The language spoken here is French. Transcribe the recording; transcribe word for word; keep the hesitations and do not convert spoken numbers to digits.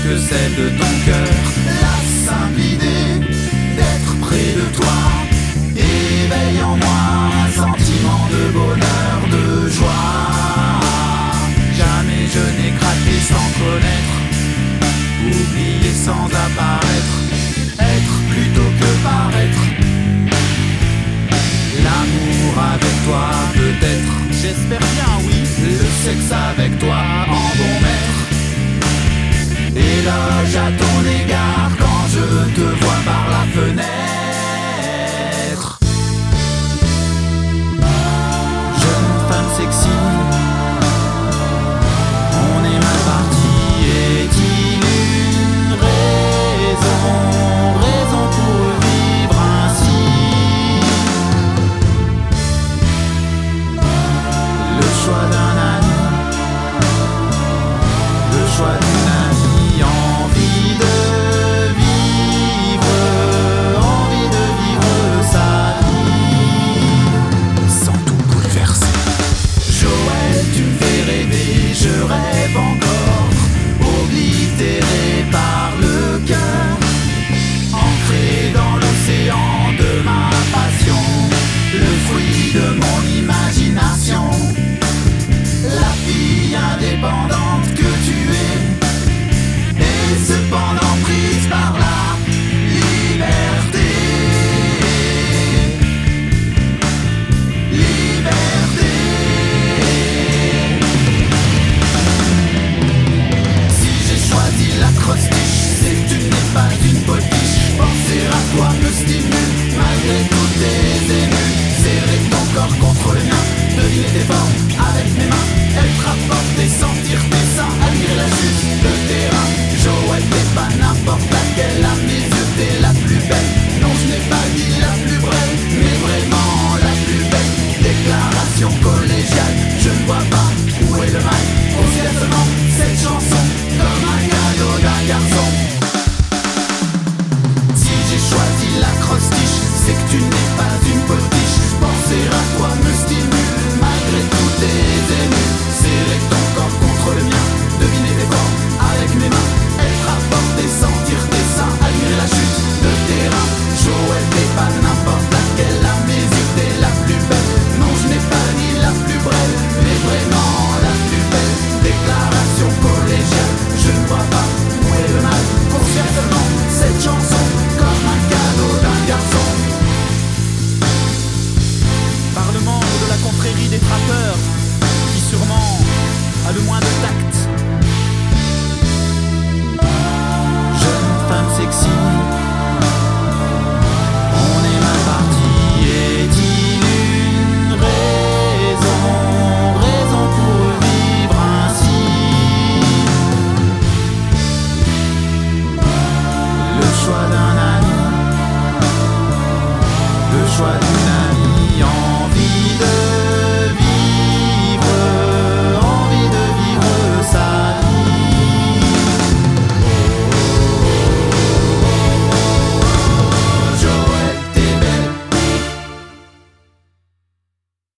que celle de ton cœur. La simple idée d'être près de toi éveille en moi un sentiment de bonheur, de joie. Jamais je n'ai craqué sans connaître, oublié sans apparaître, être plutôt que paraître. L'amour avec toi peut-être, j'espère bien oui. Le sexe avec toi en bon maître. Éloge à ton égard quand je te vois par la fenêtre. Jeune femme sexy, on est mal parti. Est-il une raison, raison pour vivre ainsi? Le choix d'un ami, le choix d'une amie, envie de vivre, envie de vivre sa vie sans tout bouleverser. Joël, tu me fais rêver, je rêve encore, oblitéré par le cœur, ancré dans l'océan de ma passion, le fruit de mon imagination. La fille indépendante que tu es, et cependant prise par la liberté. Liberté. Si j'ai choisi l'acrostiche, c'est que tu n'es pas une potiche. Penser à toi me stimule, malgré tous tes émus. Serrer ton corps contre le mien, deviner tes formes.